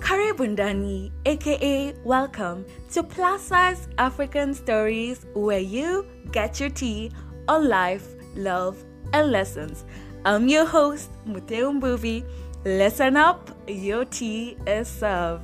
Karibundani, aka welcome to Plaza's African Stories, where you get your tea on life, love, and lessons. I'm your host, Muteo Mbuvi. Listen up, your tea is served.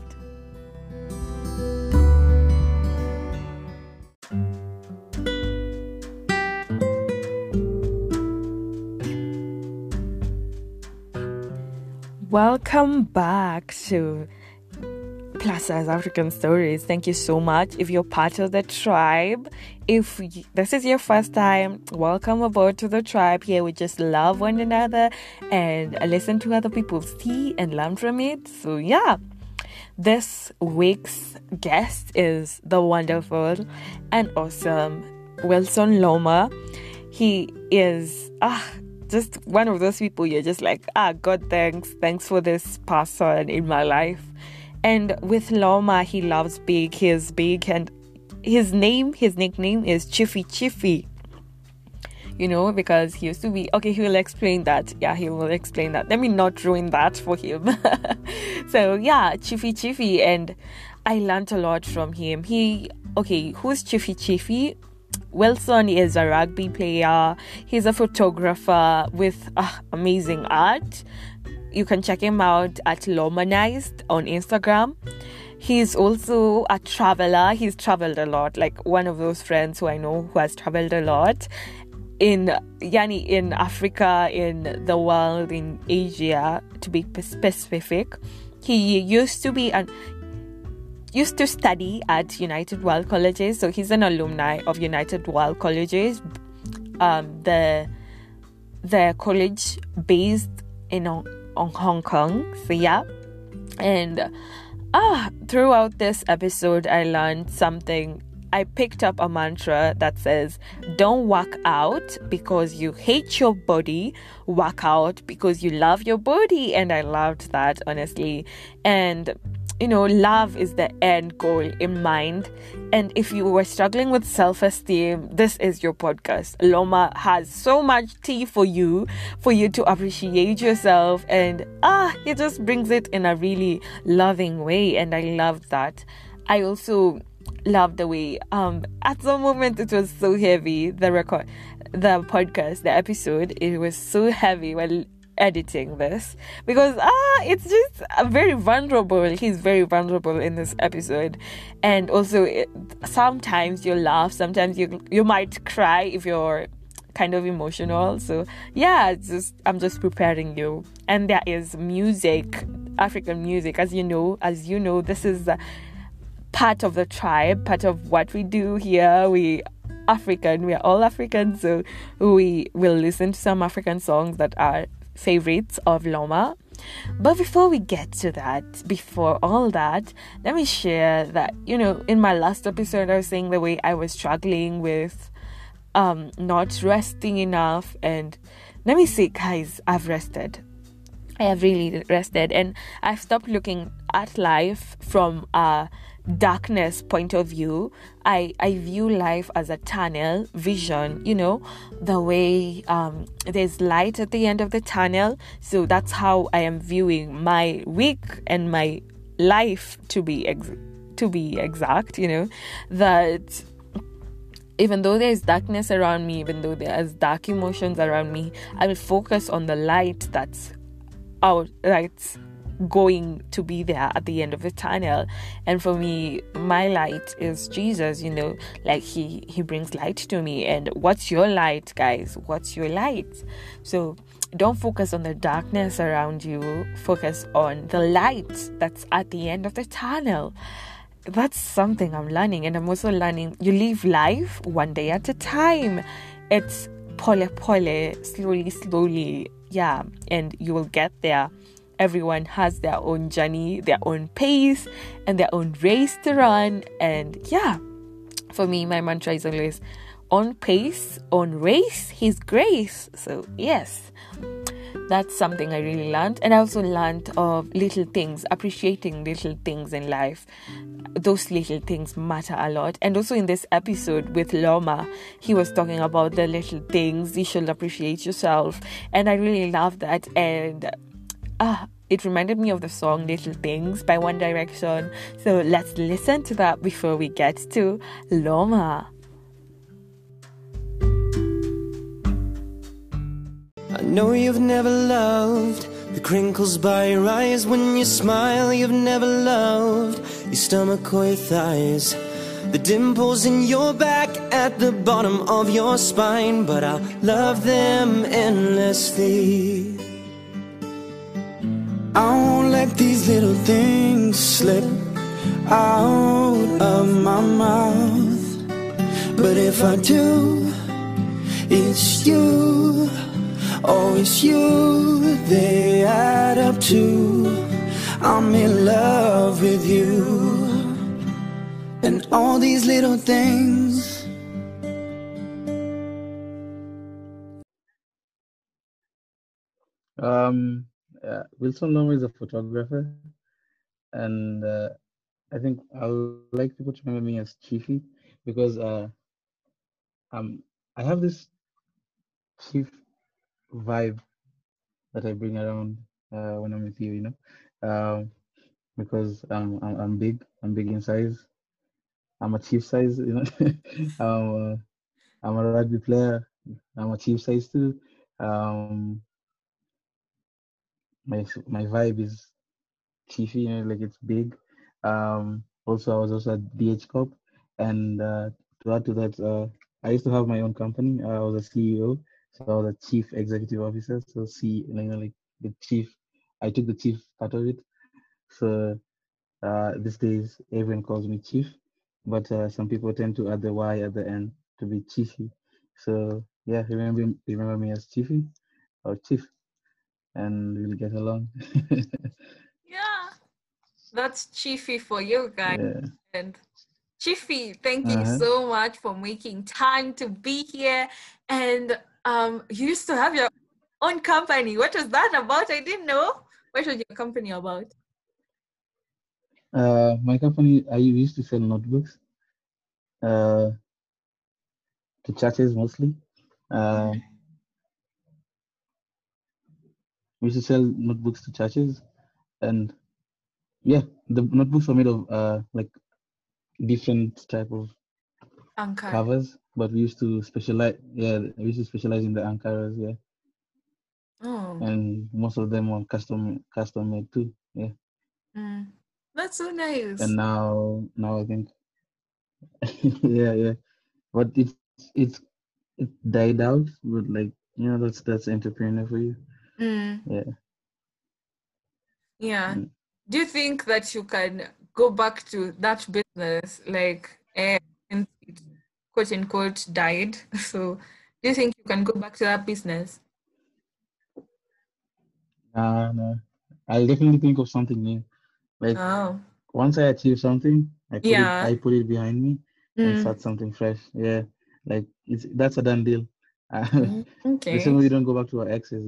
Welcome back to Plaza's African Stories. Thank you so much. If you're part of the tribe, if this is your first time, welcome aboard to the tribe. Here we just love one another and listen to other people's tea and learn from it. So yeah, this week's guest is the wonderful and awesome Wilson Loma. He is just one of those people you're just like, God, thanks for this person in my life. And with Loma, he loves big. He is big, and his nickname is Chiffy. You know, because he used to be, he will explain that. Yeah, he will explain that. Let me not ruin that for him. So yeah, Chiffy, and I learned a lot from him. Who's Chiffy? Wilson is a rugby player. He's a photographer with amazing art. You can check him out at Lomanized on Instagram. He's also a traveler. He's traveled a lot, like one of those friends who I know who has traveled a lot in Africa, in the world, in Asia, to be specific. He used to study at United World Colleges, so he's an alumni of United World Colleges, the college based in Hong Kong. So yeah, and throughout this episode, I learned something. I picked up a mantra that says, "Don't work out because you hate your body. Work out because you love your body." And I loved that, honestly. And love is the end goal in mind. And if you were struggling with self-esteem, this is your podcast. Loma has so much tea for you to appreciate yourself. And he just brings it in a really loving way. And I loved that. I also loved the way, at the moment it was so heavy, the podcast, the episode, it was so heavy while editing this, because it's just very vulnerable. He's very vulnerable in this episode, and also sometimes you'll laugh, sometimes you might cry if you're kind of emotional. So yeah, I'm just preparing you. And there is music, African music, as you know, this is part of the tribe, part of what we do here. We are all African, so we will listen to some African songs that are favorites of Loma. But before we get to that, before all that, let me share that, in my last episode, I was saying the way I was struggling with not resting enough. And let me say, guys, I've rested. I have really rested, and I've stopped looking at life from a darkness point of view. I view life as a tunnel vision, the way there's light at the end of the tunnel. So that's how I am viewing my week and my life, to be exact. That even though there's darkness around me, even though there's dark emotions around me, I will focus on the light that's going to be there at the end of the tunnel. And for me, my light is Jesus. Like he brings light to me. And what's your light, guys? What's your light? So don't focus on the darkness around you. Focus on the light that's at the end of the tunnel. That's something I'm learning. And I'm also learning, you live life one day at a time. It's pole, slowly. Yeah, and you will get there. Everyone has their own journey, their own pace, and their own race to run. And yeah, for me, my mantra is always on pace, on race, His grace. So yes, that's something I really learned. And I also learned of little things, appreciating little things in life. Those little things matter a lot. And also in this episode with Loma, he was talking about the little things. You should appreciate yourself. And I really love that. And it reminded me of the song Little Things by One Direction. So let's listen to that before we get to Loma. I know you've never loved the crinkles by your eyes when you smile. You've never loved your stomach or your thighs, the dimples in your back at the bottom of your spine. But I'll love them endlessly. I won't let these little things slip out of my mouth. But if I do, it's you. Oh, it's you they add up to. I'm in love with you and all these little things. Wilson Loma is a photographer, and I think I would like people to remember me as Chiefy because I have this chief vibe that I bring around when I'm with you, because I'm big in size. I'm a chief size, I'm a rugby player. I'm a chief size too. Um, my vibe is chiefy, like it's big. Also, I was also a DH Corp, and to add to that, I used to have my own company. I was a CEO, so I was a chief executive officer. So like the chief, I took the chief part of it. So these days, everyone calls me chief, but some people tend to add the Y at the end to be chiefy. So yeah, remember me as chiefy or chief, and we'll get along. Yeah, that's Chiefy for you guys. Yeah. And Chiefy, thank you so much for making time to be here. And you used to have your own company. What was that about? I didn't know. What was your company about? My company, I used to sell notebooks uh, to churches mostly. We used to sell notebooks to churches, and yeah, the notebooks are made of like different type of Anchor. covers, but we used to specialize. Yeah, we used to specialize in the ankaras. Yeah, Oh, and most of them were custom made too. Yeah, that's so nice. and now I think yeah, but it's it died out, but like that's entrepreneur for you. Yeah. Yeah. Mm. Do you think that you can go back to that business, like, since it quote unquote died? So, do you think you can go back to that business? No, I'll definitely think of something new. Like Oh, once I achieve something, yeah. I put it behind me and start something fresh. Yeah, like that's a done deal. The Okay. same way we don't go back to our exes,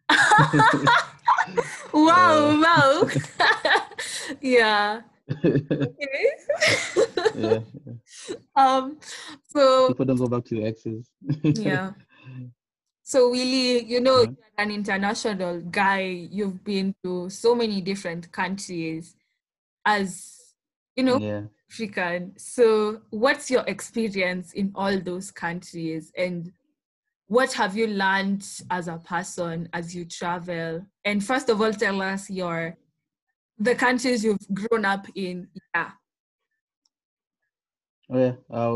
Wow, wow. Yeah. Okay. Yeah, So people don't go back to your exes. yeah. So Willie, Uh-huh. you're an international guy. You've been to so many different countries as, Yeah. African. So what's your experience in all those countries, and what have you learned as a person as you travel? And first of all, tell us the countries you've grown up in. Yeah. Oh yeah,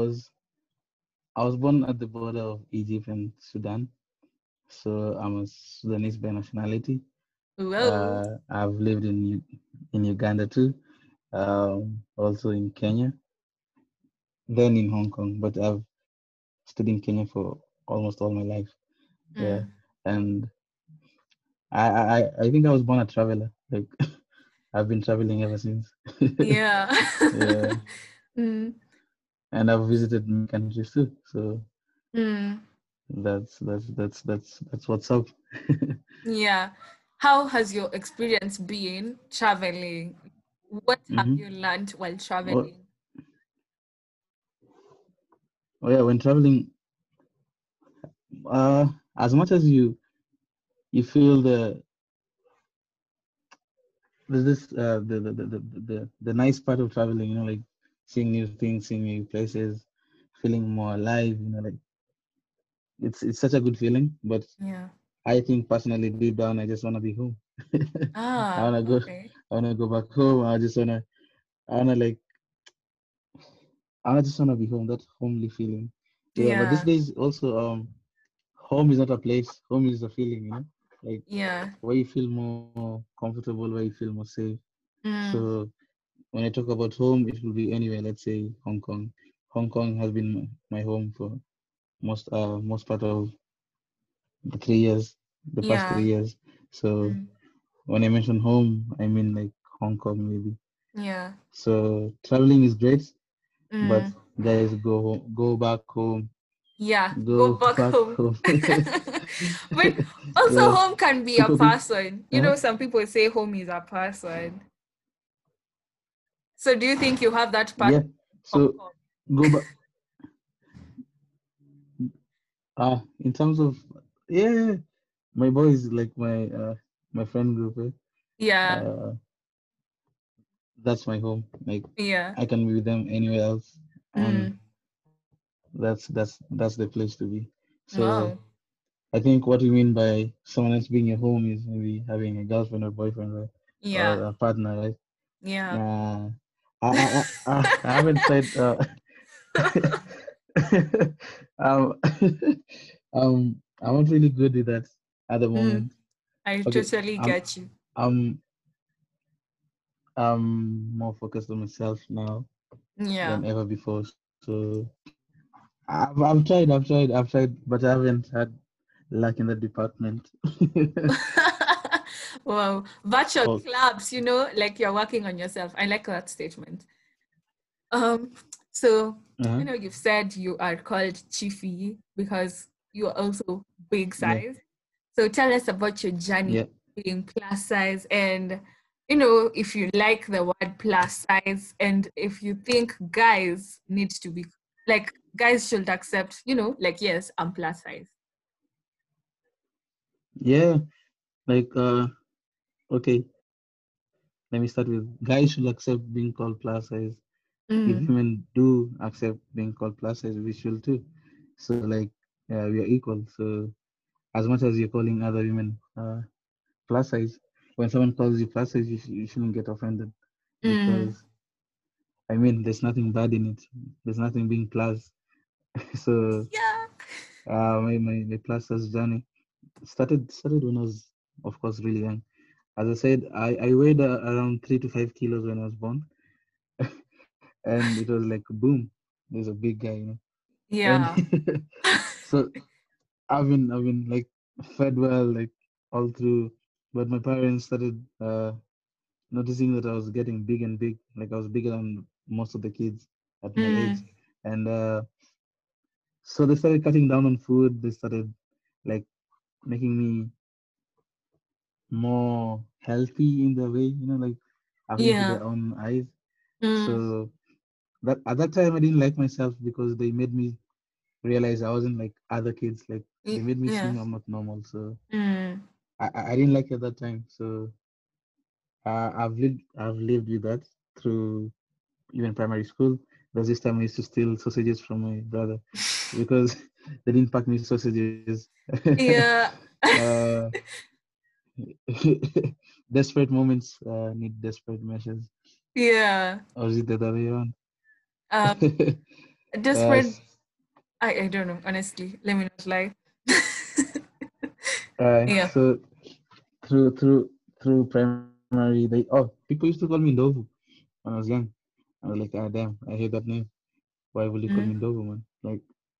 I was born at the border of Egypt and Sudan, so I'm a Sudanese by nationality. Whoa. I've lived in Uganda too, also in Kenya, then in Hong Kong, but I've stayed in Kenya for almost all my life. Yeah, and I think I was born a traveler. Like I've been traveling ever since. Yeah. Yeah, and I've visited many countries too. So that's what's up. Yeah. How has your experience been traveling? What have you learned while Oh, traveling? oh yeah, when traveling, as much as you feel there's this the nice part of traveling, like seeing new things, seeing new places, feeling more alive. Like it's such a good feeling. But Yeah. I think personally, deep down, I just wanna be home. I Ah, wanna go. okay. I wanna go back home. I wanna like. I just wanna be home. That homely feeling. Yeah. But these Yeah. days also, home is not a place. Home is a feeling. Like Yeah. where you feel more comfortable, where you feel more safe. Mm. So when I talk about home, it will be anywhere. Let's say Hong Kong. Hong Kong has been my home for most part of the 3 years, the past three Yeah. years. So Mm. when I mention home, I mean like Hong Kong maybe. Yeah. So traveling is great, but Mm. guys, go back home, Yeah. Go go back back home. home. But also Yeah, home can be a people. person. Uh-huh. Some people say home is a person. So do you think you have that person Yeah. in Hong So Kong? go back. In terms of yeah, my boys like my friend group. Yeah. Uh, that's my home. Like Yeah. I can be with them anywhere else, and Mm. that's the place to be. So Wow. I think what we mean by someone else being your home is maybe having a girlfriend or boyfriend, right? Yeah. Or a partner, right? Yeah. Uh, I haven't tried. um, I'm not really good with that at the Mm. moment. I Okay, totally get you. I'm I'm more focused on myself now Yeah. than ever before. So I've tried, but I haven't had luck in that department. Wow. Virtual Oh, clubs, like you're working on yourself. I like that statement. Um, so uh-huh. you've said you are called Chiefy because you are also big Yeah, size. So tell us about your journey yeah, being plus size and if you like the word plus size and if you think guys need to be like guys should accept, like yes, I'm plus size. yeah. Like, okay, let me start with guys should accept being called plus size. If Mm, women do accept being called plus size, we should too. So, like, we are equal. So, as much as you're calling other women plus size, when someone calls you plus size, you shouldn't get offended mm, because, I mean, there's nothing bad in it. There's nothing being plus. So, yeah. my plus size journey started when I was, of course, really young. As I said, I weighed around 3 to 5 kilos when I was born, and it was like boom, there's a big guy. And Yeah. so I've been like fed well like all through, but my parents started noticing that I was getting big and big, like I was bigger than most of the kids at my age, Mm, and so they started cutting down on food. They started like making me more healthy in the way, like according to yeah. their own eyes. Mm, So that at that time I didn't like myself because they made me realize I wasn't like other kids. Like they made me yeah. seem I'm not normal. So Mm, I didn't like it at that time. So I've lived with that through even primary school. There's this time I used to steal sausages from my brother because they didn't pack me sausages. yeah. uh, desperate moments need desperate measures. Yeah. Or is it the other way around? Um, Desperate. Yes. I don't know, honestly. Let me not lie. Yeah. So through primary, people used to call me Ndovu when I was young. I was like, ah, damn, I hate that name. Why will you call me Mm, Ndovu, man? Like,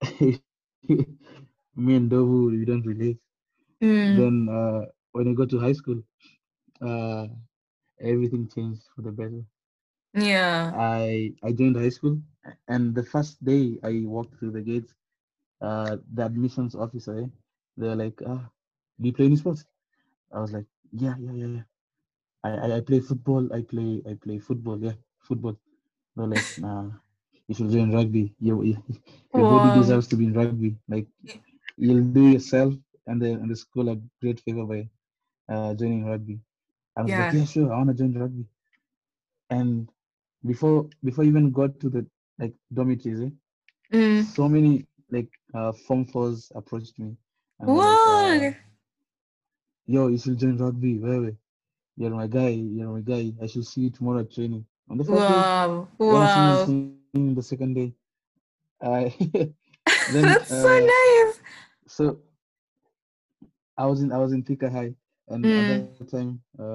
me and Ndovu, we don't relate. Then mm, when I got to high school, uh, everything changed for the better. yeah. I joined high school, and the first day I walked through the gates, the admissions officer, they were like, do you play any sports? I was like, yeah, yeah, yeah, yeah. I play football. I play football. Yeah, football. They're like, nah, you should join rugby. Your body Wow. deserves to be in rugby. Like you'll do yourself and the school a great favor by joining rugby. I was like, Yeah. yeah, sure, I want to join rugby. And before I even got to the like dormitories, Mm. so many like form fours approached me and they're like, What? yo, you should join rugby. Where? You're my guy. You're my guy. I should see you tomorrow at training. On the first day, Wow. you wanna see me in Wow. training the second day. Uh, then That's so nice. so I was in Thika High, and at Mm. that time,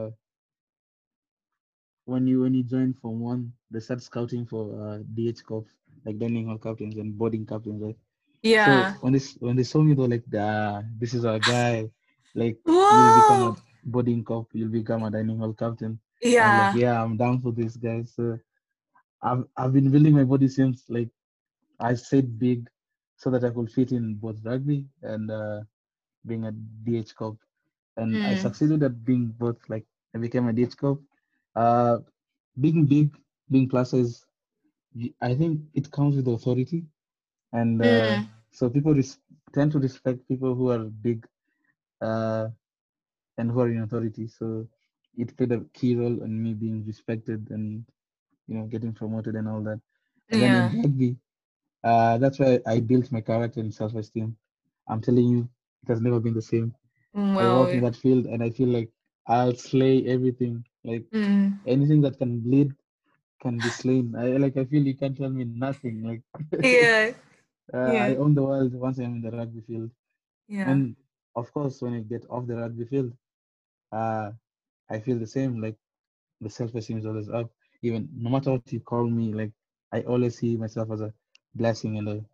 when you join Form 1, they start scouting for DH Corps, like dining hall captains and boarding captains, right? So Yeah. when they saw me, they were like, ah, this is our guy. Like you'll become a Whoa. boarding cop, you'll become a dining hall captain. I'm like, Yeah. yeah, I'm down for this, guy. So I've been building my body since like I stayed big so that I could fit in both rugby and being a DH cop. And I Mm. succeeded at being both. Like I became a DH cop. Uh, being big, being plus size, I think it comes with authority. And Mm. so people tend to respect people who are big uh, and who are in authority. So it played a key role in me being respected and getting promoted and all that. And then in Yeah. rugby, that's why I built my character and self-esteem. I'm telling you, it has never been the same. I walk in Wow. that field and I feel like I'll slay everything. Like Mm. anything that can bleed can be slain. I feel you can't tell me nothing. Like Yeah. I Yeah. own the world once I'm in the rugby field. Yeah. And of course, when I get off the rugby field, uh, I feel the same. Like the self-esteem is always up. Even no matter what you call me, like I always see myself as a blessing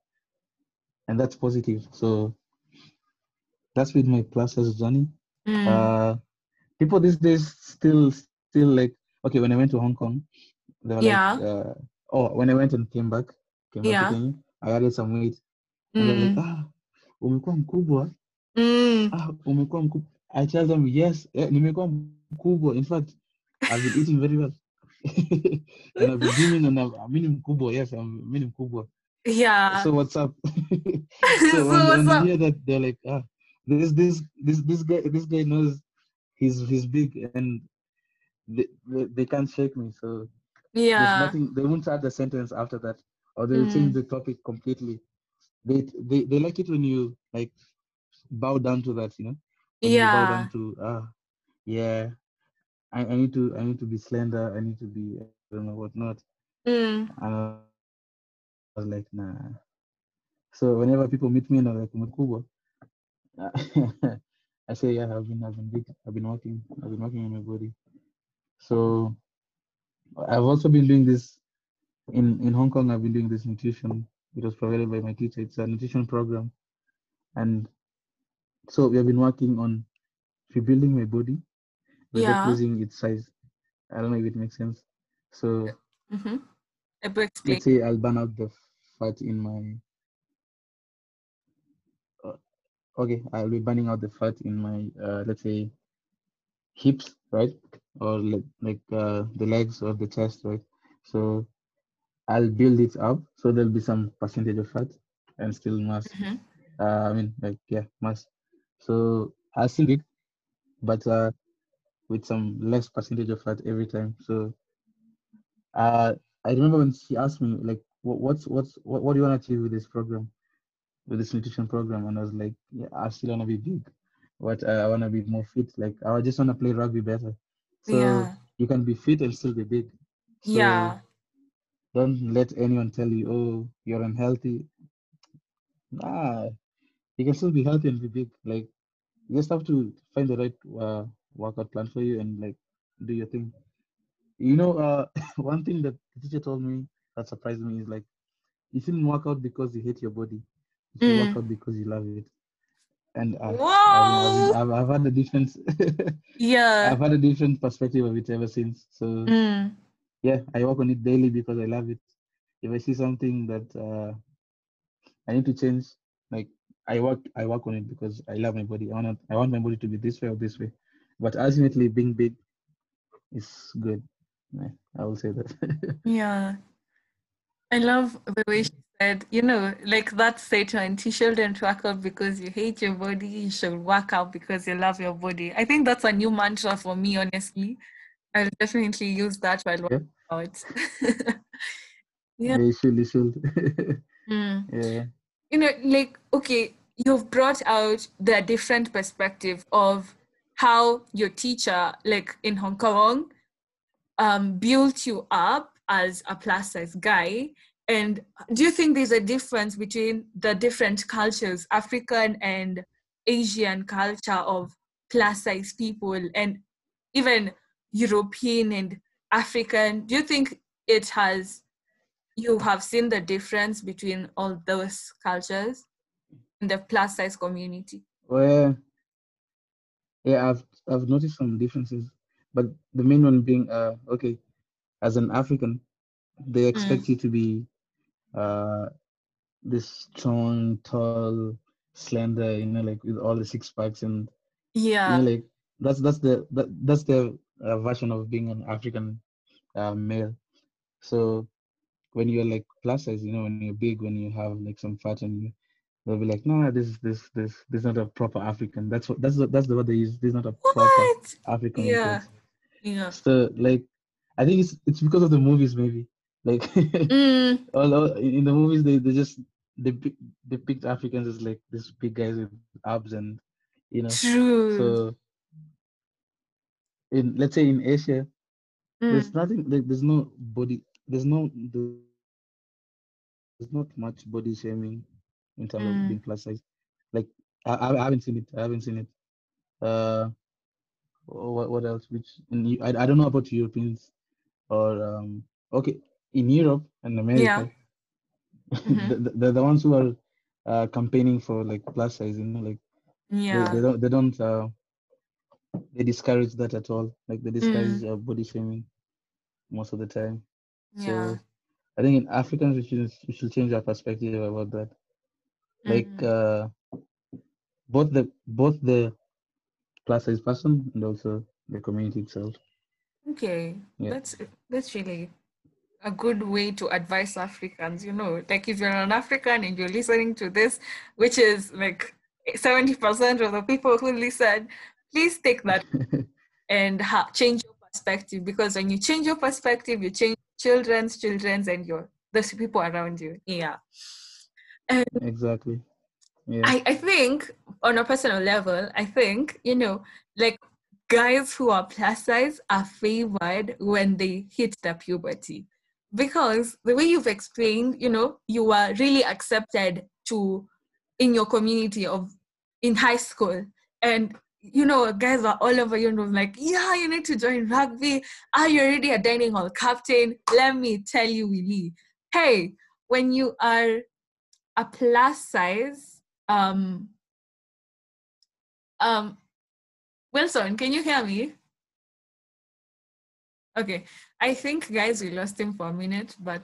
and that's positive. So that's been my process journey. Mm. Uh, People these days still like okay. When I went to Hong Kong, they were like, Yeah. oh, when I went and came back to Yeah. Kenya, I added some weight, and they're like, Mm. umekuwa mkubwa, Mm. umekuwa mkubwa. I tell them yes, nimekuwa mkubwa. In fact, I've been eating very well, and I've been gymming, and I'm mini mkubwa. Yes, I'm mini mkubwa. Yeah. So what's up? So So when what's they up? hear that, they're like, this guy knows he's big and they can't shake me. So there's Yeah. nothing. They won't add the sentence after that, or they'll change Mm. the topic completely. They like it when you like bow down to that. When you bow down Yeah. to yeah, I need to be slender. I need to be I don't know what not. Mm. And I was like nah. So whenever people meet me and they're like umekubwa, I say yeah. I've been big. I've been working on my body. So I've also been doing this in Hong Kong. I've been doing this nutrition. It was provided by my teacher. It's a nutrition program, and so we have been working on rebuilding my body by just Yeah. losing its size. I don't know if it makes sense. So Mm-hmm. Able explain. let's say I'll burn out the fat in my uh, okay, I'll be burning out the fat in my let's say hips, right? Or the legs or the chest, right? So I'll build it up so there'll be some percentage of fat and still mass. Mm-hmm. I mean, like yeah, mass. So I'll still big, but with some less percentage of fat every time. So uh, I remember when she asked me like, what do you want to achieve with this program, with this nutrition program? And I was like, yeah, I still want to be big, but I want to be more fit. Like I just want to play rugby better. So Yeah. you can be fit and still be big. So Yeah. don't let anyone tell you, oh, you're unhealthy. Nah, you can still be healthy and be big. Like you just have to find the right workout plan for you and like do your thing. One thing that the teacher told me that surprised me is like you shouldn't work out because you hate your body. You should work Mm. out because you love it. And Whoa. I've had a different Yeah. I've had a different perspective of it ever since. So Mm. yeah, I work on it daily because I love it. If I see something that I need to change, like I work on it because I love my body. I want my body to be this way or this way. But ultimately being big is good. Yeah, I will say that. Yeah. I love the way she said, like that statement, you shouldn't work out because you hate your body, you should work out because you love your body. I think that's a new mantra for me, honestly. I'll definitely use that while Yeah, working out. Yeah. yeah, you should. Mm. Yeah, Like, okay, you've brought out the different perspective of how your teacher, like in Hong Kong, built you up as a plus size guy. And do you think there's a difference between the different cultures, African and Asian culture of plus size people, and even European and African? Do you think you have seen the difference between all those cultures in the plus size community? well, yeah, I've noticed some differences, but the main one being, okay, as an African, they expect Mm. you to be uh this strong, tall, slender, like with all the six packs, and Yeah. like that's the version of being an African male. So when you're like plus size, when you're big, when you have like some fat, and they'll be like, no, this is not a proper African. That's the word they use. This is not a proper What? African in Yeah. quotes. Yeah. So like, I think it's because of the movies maybe. Like Mm. all in the movies they picked Africans as like these big guys with abs, and True. so in, let's say, in Asia, there's Mm. nothing like, there's no body, there's not much body shaming in terms of being Mm. plus size. Like I haven't seen it. I haven't seen it. Uh, what else? I don't know about Europeans, or okay, in Europe and Yeah. America, Mm-hmm. the ones who are campaigning for like plus size, like Yeah. they don't they discourage that at all. Like they discourage Mm. body shaming most of the time. Yeah. So I think in Africans we should change our perspective about that. Like Mm. both the plus size person and also the community itself. Okay. Yeah. That's really a good way to advise Africans, like if you're an African and you're listening to this, which is like 70% of the people who listen, please take that and change your perspective, because when you change your perspective, you change children's, and those people around you. Yeah. And Exactly. Yeah. I think on a personal level, I think, like guys who are plus size are favored when they hit the puberty. Because the way you've explained, you are really accepted in your community in high school. And guys are all over, like, yeah, you need to join rugby. Are you already a dining hall captain? Let me tell you, Willie. Hey, when you are a plus size, um um Wilson, can you hear me? Okay. I think, guys, we lost him for a minute, but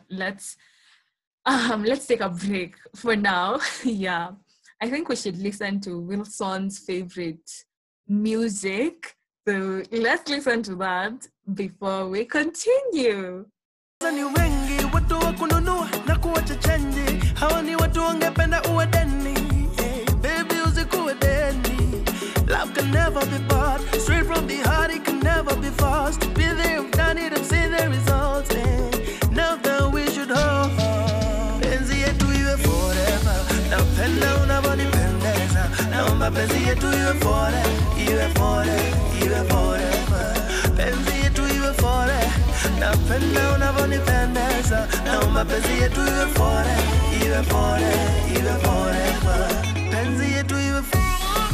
let's take a break for now. Yeah. I think we should listen to Wilson's favorite music. So let's listen to that before we continue. Ni wengi watu wa kununua na kuacha change, hawa ni watu wangependa uwe deni. Baby usikuwe deni. Love can never be bought, straight from the heart it can never be forced. Be there, you've done it and see the results. Now that we should hold, penzi yetu iwe forever. Napenda unavyonipendeza, naomba penzi yetu iwe forever, iwe forever, iwe forever. Penzi yetu iwe forever. Napenda unavyonipendeza, naomba penzi yetu iwe forever, iwe forever, iwe forever. Penzi yetu iwe forever.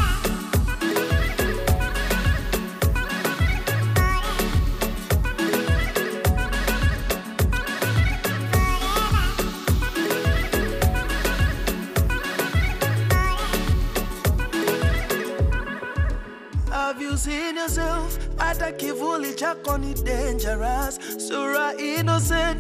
Have you seen yourself? Hata kivuli chako ni dangerous. Sura innocent,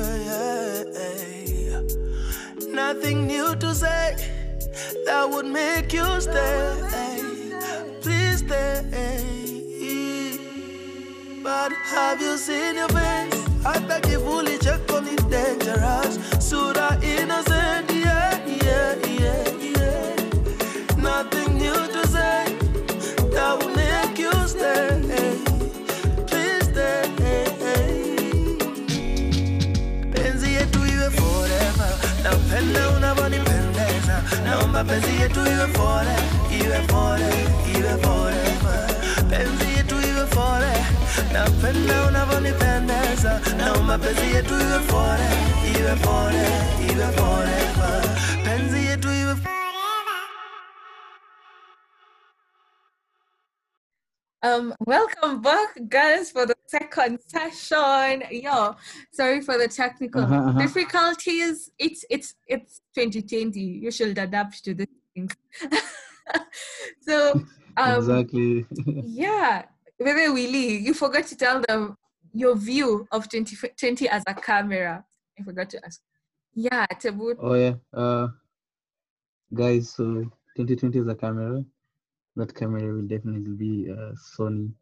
yeah. Nothing new to say that would make you stay. Please stay. But have you seen your face? Hata kivuli chako ni dangerous. Sura innocent. mapenzi yetu iwe forever. Penzi yetu iwe forever. Napenda unavyonipendeza. Na mapenzi yetu iwe forever. Penzi yetu iwe welcome back, guys, for the second session. Yeah, sorry for the technical difficulties. It's 2020. You should adapt to these things. So Exactly. yeah, Bebe Willie, you forgot to tell them your view of 2020 as a camera. I forgot to ask. Yeah, Taboo. Oh yeah. Guys, so 2020 is a camera. That camera will definitely be Sony.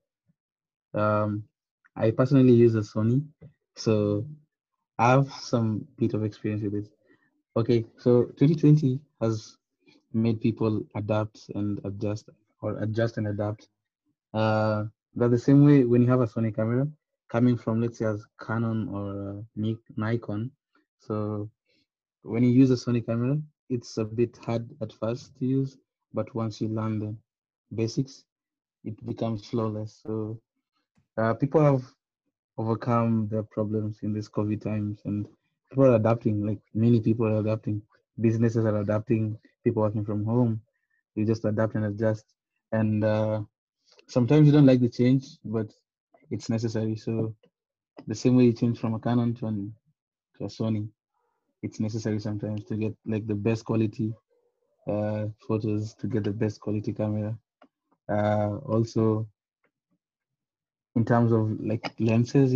I personally use a Sony, so I have some bit of experience with it. Okay, so 2020 has made people adapt and adjust, or adjust and adapt. But the same way when you have a Sony camera coming from, let's say, as Canon or Nikon, so when you use a Sony camera, it's a bit hard at first to use, but once you learn the basics, it becomes flawless. So people have overcome their problems in this COVID times, and people are adapting. Like many people are adapting. Businesses are adapting. People working from home, you just adapt and adjust. And sometimes you don't like the change, but it's necessary. So the same way you change from a Canon to a Sony, it's necessary sometimes to get like the best quality photos, to get the best quality camera. Also, in terms of like lenses,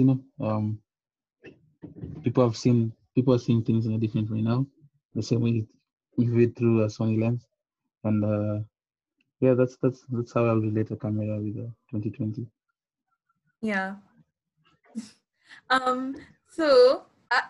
people are seeing things in a different way now. The same way you view it through a Sony lens, and yeah, that's how I'll relate a camera with 2020. Yeah. So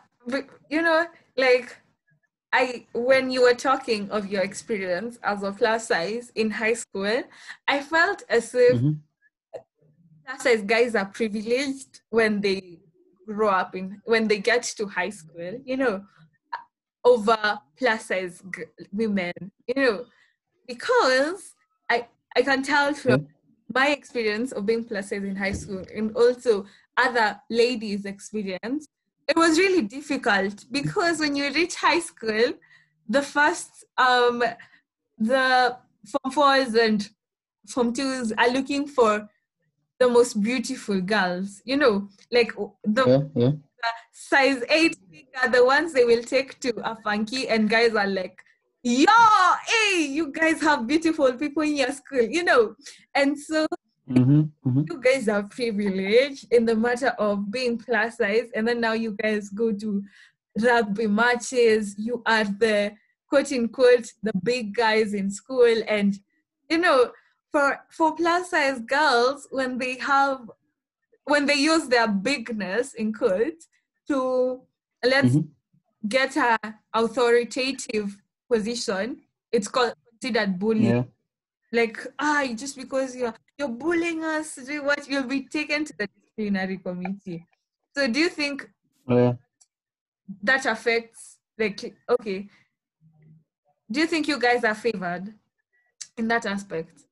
like when you were talking of your experience as a plus size in high school, I felt as if plus size guys are privileged when they grow up when they get to high school, over plus size women, because I can tell from my experience of being plus size in high school and also other ladies' experience, it was really difficult because when you reach high school, the first the Form 4s and Form 2s are looking for the most beautiful girls, like the size 8 are the ones they will take to a funky, and guys are like, yo, hey, you guys have beautiful people in your school, and so you guys are privileged in the matter of being plus size, and then now you guys go to rugby matches, you are the quote unquote the big guys in school, and for plus size girls, when they use their bigness in quotes to let's get a authoritative position, it's considered bullying. Yeah. Like, just because you're bullying us, what, you'll be taken to the disciplinary committee. So do you think that affects, like, okay, do you think you guys are favored in that aspect?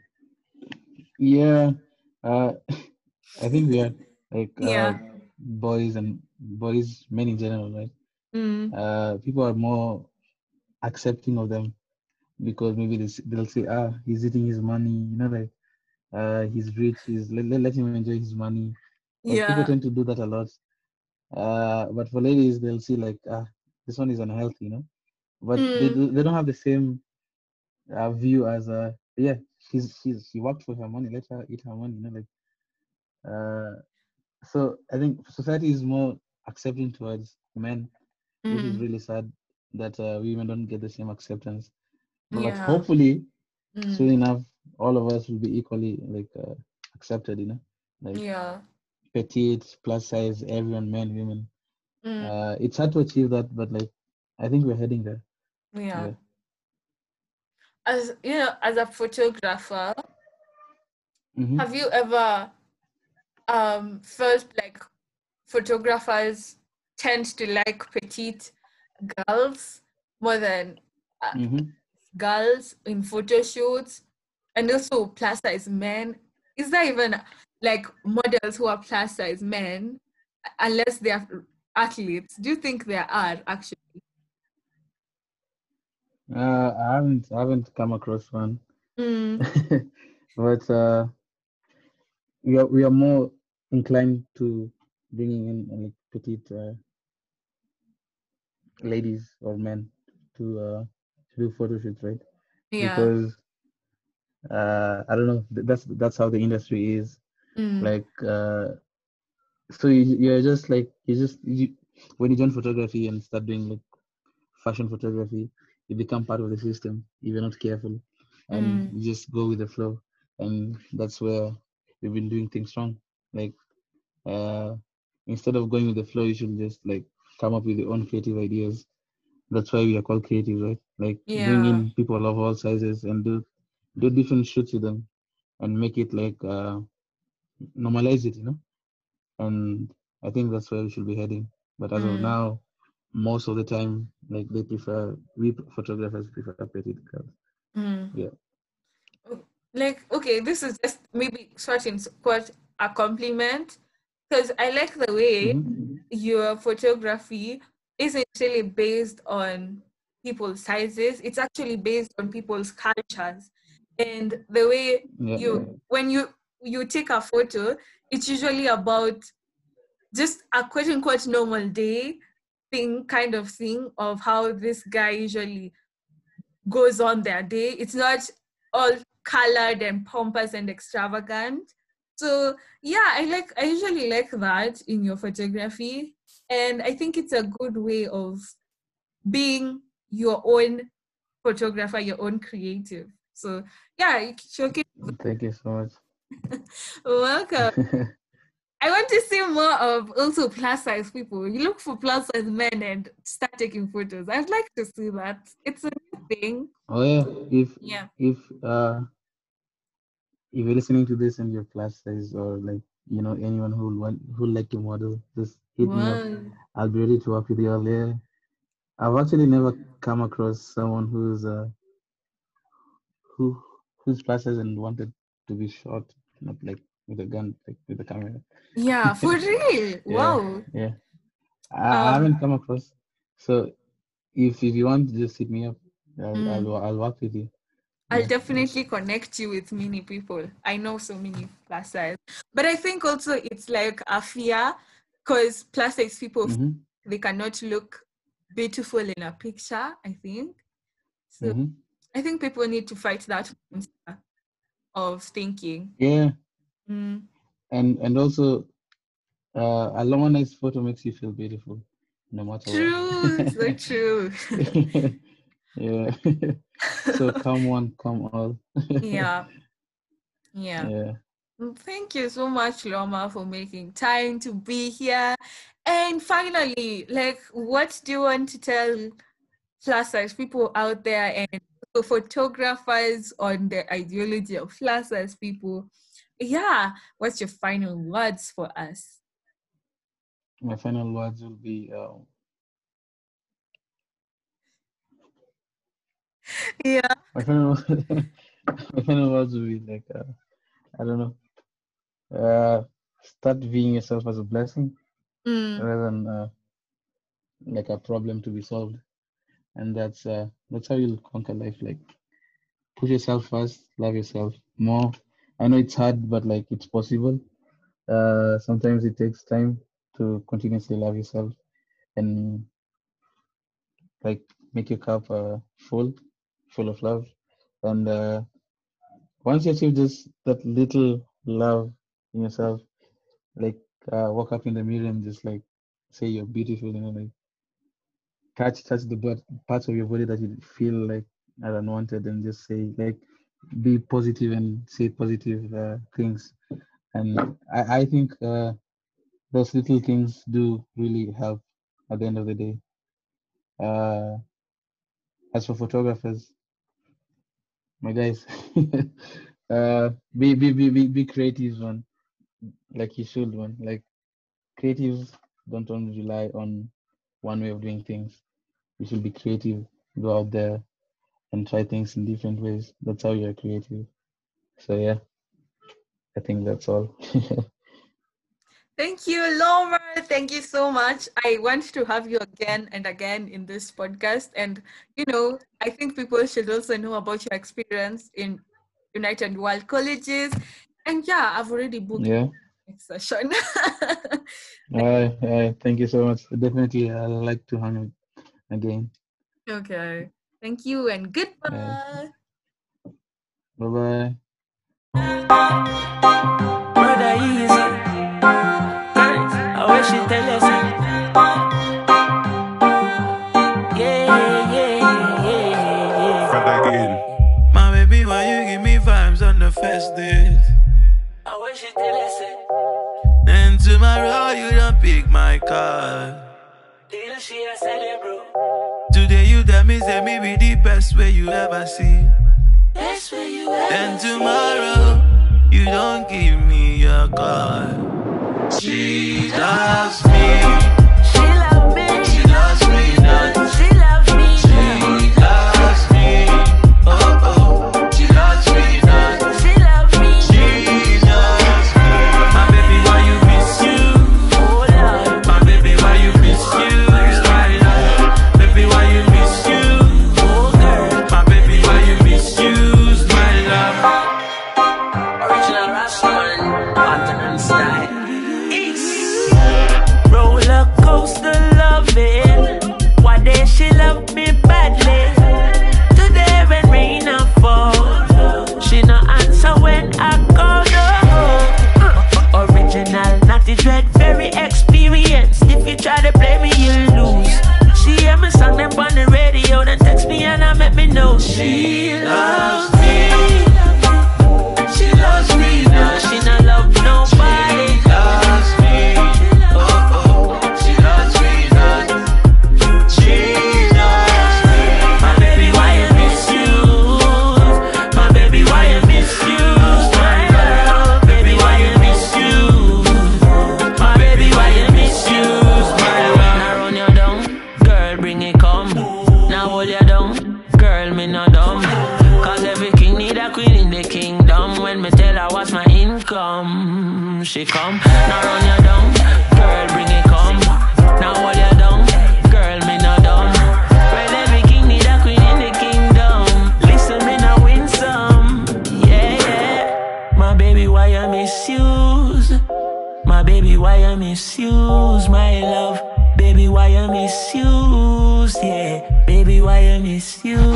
Yeah, I think we are like boys, men in general, right? People are more accepting of them because maybe they'll say, he's eating his money, like, he's rich, let him enjoy his money. Like, people tend to do that a lot. But for ladies, they'll see like, this one is unhealthy, but they don't have the same view as she worked for her money, let her eat her money, so I think society is more accepting towards men, which is really sad that women don't get the same acceptance. But hopefully soon enough all of us will be equally like accepted, like petite, plus size, everyone, men, women. It's hard to achieve that, but like I think we're heading there. Yeah. As as a photographer, have you ever felt like photographers tend to like petite girls more than girls in photo shoots, and also plus size men. Is there even like models who are plus size men, unless they are athletes? Do you think there are actually? I haven't come across one, Mm, but we are more inclined to bringing in like petite ladies or men to do photo shoots, right? yeah. Because I don't know, that's how the industry is. Mm, Like so you're just like when you join photography and start doing like fashion photography, you become part of the system if you're not careful, and mm, you just go with the flow, and that's where we've been doing things wrong. Like uh, instead of going with the flow, you should just like come up with your own creative ideas. That's why we are called creative, right? Like bring yeah. in people of all sizes and do different shoots with them and make it like normalize it, And I think that's where we should be heading. But as of Mm, now, most of the time, like we photographers prefer petite girls. mm. Yeah. Like, okay, this is just maybe sort in quite a compliment, because I like the way your photography isn't really based on people's sizes. It's actually based on people's cultures. And the way Yeah. when you take a photo, it's usually about just a quote unquote normal day thing, kind of thing, of how this guy usually goes on their day. It's not all colored and pompous and extravagant. So yeah, I usually like that in your photography. And I think it's a good way of being your own photographer, your own creative. So yeah, showcase. Thank you so much. Welcome. I want to see more of also plus size people. You look for plus size men and start taking photos. I'd like to see that. It's a new thing. Oh yeah. If Yeah. if uh if you're listening to this and you're plus size or like anyone who like to model, just hit me up. Wow. I'll be ready to work with you all. Yeah. I've actually never come across someone who who's plus size and wanted to be shot, not like with a gun, like with a camera. Yeah, for real. Yeah, Wow. yeah. I Um, haven't come across. So if you want, just hit me up. mm, I'll work with you. I'll Yeah. definitely connect you with many people. I know so many plus size. But I think also it's like a fear because plus size people, Mm-hmm. they cannot look beautiful in a picture, I think. So Mm-hmm. I think people need to fight that monster of thinking. Yeah. Mm. And also a long nice photo makes you feel beautiful no matter what. True, so true. Yeah. So come one, come all. Yeah, yeah. Yeah. Thank you so much, Loma, for making time to be here. And finally, like, what do you want to tell plus size people out there and also photographers on the ideology of plus size people? Yeah, what's your final words for us? My final words will be Yeah. my final my final words will be like I don't know. Start viewing yourself as a blessing Mm, rather than like a problem to be solved, and that's how you'll conquer life. Like put yourself first, love yourself more. I know it's hard, but like it's possible. Sometimes it takes time to continuously love yourself and like make your cup full of love. And once you achieve just that little love in yourself, like walk up in the mirror and just like say you're beautiful, like touch the parts of your body that you feel like are unwanted, and just say like be positive and say positive things. And I think those little things do really help at the end of the day. Uh, as for photographers, my guys, be creative, one, like you should, one. Like creatives don't only rely on one way of doing things. You should be creative. Go out there and try things in different ways. That's how you're creative. So yeah, I think that's all. Thank you, Lomar. Thank you so much. I want to have you again and again in this podcast. And, I think people should also know about your experience in United World Colleges. And yeah, I've already booked Yeah. the next session. Thank you so much. Definitely, I'd like to hang out again. Okay. Thank you and goodbye. Bye-bye. Brother Easy, I wish you tell us. Yeah. My baby, why you give me vibes on the first date? I wish you tell us. And tomorrow you don't pick my call. Till she a celebrate. Today you tell me, say me be the best way you ever see. Best way you ever then tomorrow, you don't give me your call. She loves me. She loves me. She loves me now. She loves me. She loves me. Oh oh. She loves me now. She loves me. She loves me. My baby, why you miss you? Oh Lord. My baby, why you miss you? My love. Baby, why you miss you? Oh girl. My baby, why you miss you? My love. Original Rastaman, Continent style. Roller coaster loving. One day she loved me badly. Today when rain and fall, she no answer when I call her. Original, naughty dread, very experienced. If you try to play me, you lose. She hear me song them on the radio, then text me and I make me know she loves me. She loves me now. She not love nobody. She loves me. Oh oh. She loves me now. She loves me. My baby, why you misuse? My baby, why you misuse? My love, baby, why you misuse? My baby, why you misuse? My love. Now run you down, girl, bring it come. Now hold you down, girl, me no dumb. Cause every king need a queen in the kingdom. When me tell her what's my income, she come. Now run you down, girl, bring it come. Now hold you down, girl, me no dumb. Well, every king need a queen in the kingdom. Listen, me now win some. Yeah, yeah. My baby, why you misuse? My baby, why you misuse? My love, baby, why you misuse? Yeah, baby, why you misuse?